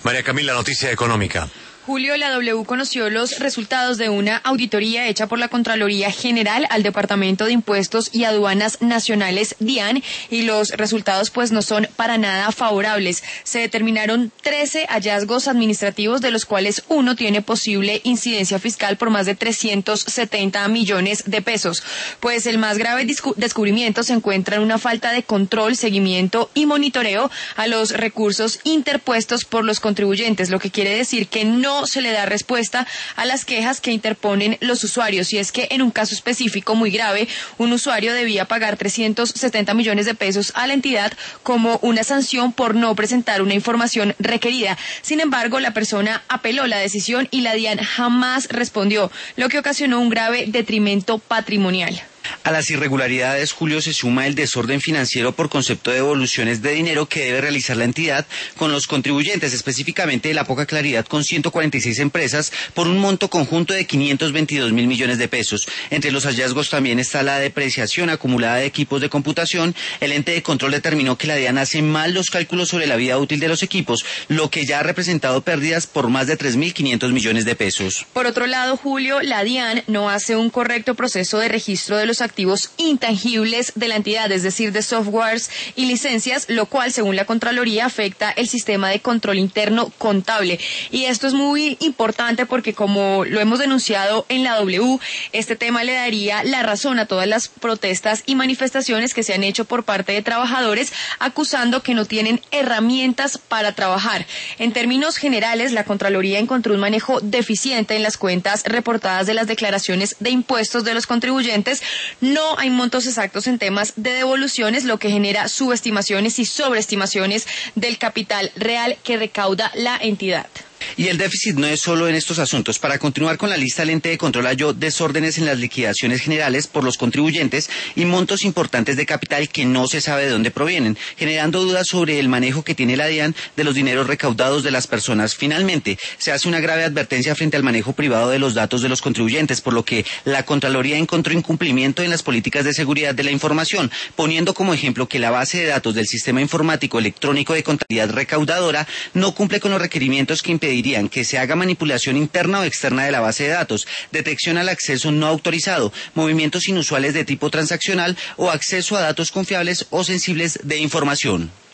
María Camila, noticia económica. Julio, la W conoció los resultados de una auditoría hecha por la Contraloría General al Departamento de Impuestos y Aduanas Nacionales, DIAN, y los resultados pues no son para nada favorables. Se determinaron 13 hallazgos administrativos, de los cuales uno tiene posible incidencia fiscal por más de 370 millones de pesos. Pues el más grave descubrimiento se encuentra en una falta de control, seguimiento y monitoreo a los recursos interpuestos por los contribuyentes, lo que quiere decir que no se le da respuesta a las quejas que interponen los usuarios. Y es que en un caso específico muy grave, un usuario debía pagar 370 millones de pesos a la entidad como una sanción por no presentar una información requerida. Sin embargo, la persona apeló la decisión y la DIAN jamás respondió, lo que ocasionó un grave detrimento patrimonial. A las irregularidades, Julio, se suma el desorden financiero por concepto de devoluciones de dinero que debe realizar la entidad con los contribuyentes, específicamente la poca claridad con 146 empresas por un monto conjunto de 522 mil millones de pesos. Entre los hallazgos también está la depreciación acumulada de equipos de computación. El ente de control determinó que la DIAN hace mal los cálculos sobre la vida útil de los equipos, lo que ya ha representado pérdidas por más de 3.500 millones de pesos. Por otro lado, Julio, la DIAN no hace un correcto proceso de registro de los activos intangibles de la entidad, es decir, de softwares y licencias, lo cual, según la Contraloría, afecta el sistema de control interno contable. Y esto es muy importante porque, como lo hemos denunciado en la W, este tema le daría la razón a todas las protestas y manifestaciones que se han hecho por parte de trabajadores, acusando que no tienen herramientas para trabajar. En términos generales, la Contraloría encontró un manejo deficiente en las cuentas reportadas de las declaraciones de impuestos de los contribuyentes. No hay montos exactos en temas de devoluciones, lo que genera subestimaciones y sobreestimaciones del capital real que recauda la entidad. Y el déficit no es solo en estos asuntos. Para continuar con la lista, el ente de control halló desórdenes en las liquidaciones generales por los contribuyentes y montos importantes de capital que no se sabe de dónde provienen, generando dudas sobre el manejo que tiene la DIAN de los dineros recaudados de las personas. Finalmente, se hace una grave advertencia frente al manejo privado de los datos de los contribuyentes, por lo que la Contraloría encontró incumplimiento en las políticas de seguridad de la información, poniendo como ejemplo que la base de datos del Sistema Informático Electrónico de Contabilidad Recaudadora no cumple con los requerimientos que impedirían que se haga manipulación interna o externa de la base de datos, detección al acceso no autorizado, movimientos inusuales de tipo transaccional o acceso a datos confiables o sensibles de información.